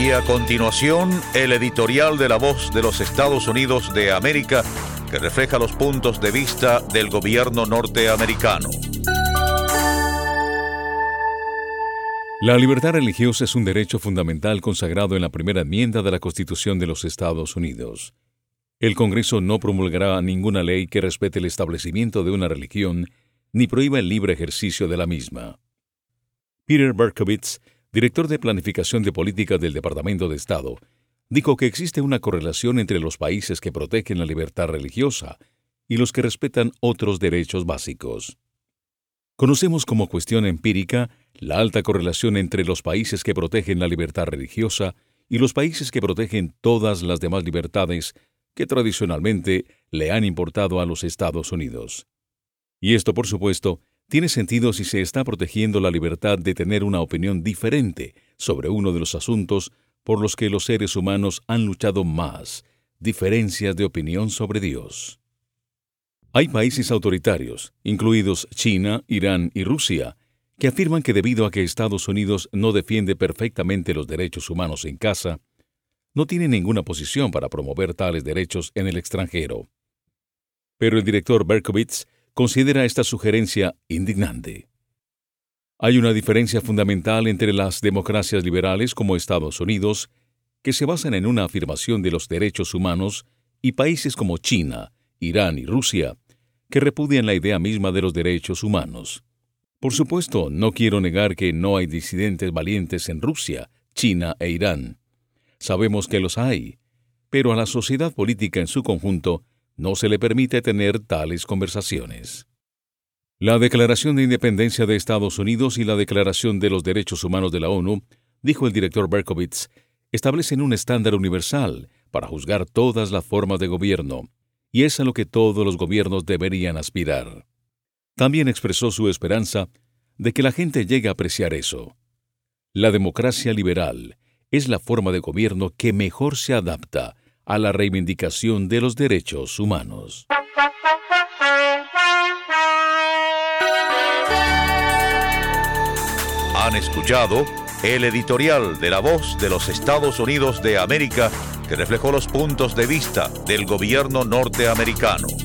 Y a continuación, el editorial de La Voz de los Estados Unidos de América, que refleja los puntos de vista del gobierno norteamericano. La libertad religiosa es un derecho fundamental consagrado en la primera enmienda de la Constitución de los Estados Unidos. El Congreso no promulgará ninguna ley que respete el establecimiento de una religión ni prohíba el libre ejercicio de la misma. Peter Berkovitz, director de Planificación de Política del Departamento de Estado, dijo que existe una correlación entre los países que protegen la libertad religiosa y los que respetan otros derechos básicos. Conocemos como cuestión empírica la alta correlación entre los países que protegen la libertad religiosa y los países que protegen todas las demás libertades que tradicionalmente le han importado a los Estados Unidos. Y esto, por supuesto, tiene sentido si se está protegiendo la libertad de tener una opinión diferente sobre uno de los asuntos por los que los seres humanos han luchado más, diferencias de opinión sobre Dios. Hay países autoritarios, incluidos China, Irán y Rusia, que afirman que debido a que Estados Unidos no defiende perfectamente los derechos humanos en casa, no tiene ninguna posición para promover tales derechos en el extranjero. Pero el director Berkovitz considera esta sugerencia indignante. Hay una diferencia fundamental entre las democracias liberales como Estados Unidos, que se basan en una afirmación de los derechos humanos, y países como China, Irán y Rusia, que repudian la idea misma de los derechos humanos. Por supuesto, no quiero negar que no hay disidentes valientes en Rusia, China e Irán. Sabemos que los hay, pero a la sociedad política en su conjunto no se le permite tener tales conversaciones. La Declaración de Independencia de Estados Unidos y la Declaración de los Derechos Humanos de la ONU, dijo el director Berkovitz, establecen un estándar universal para juzgar todas las formas de gobierno, y es a lo que todos los gobiernos deberían aspirar. También expresó su esperanza de que la gente llegue a apreciar eso. La democracia liberal es la forma de gobierno que mejor se adapta a la reivindicación de los derechos humanos. Han escuchado el editorial de La Voz de los Estados Unidos de América, que reflejó los puntos de vista del gobierno norteamericano.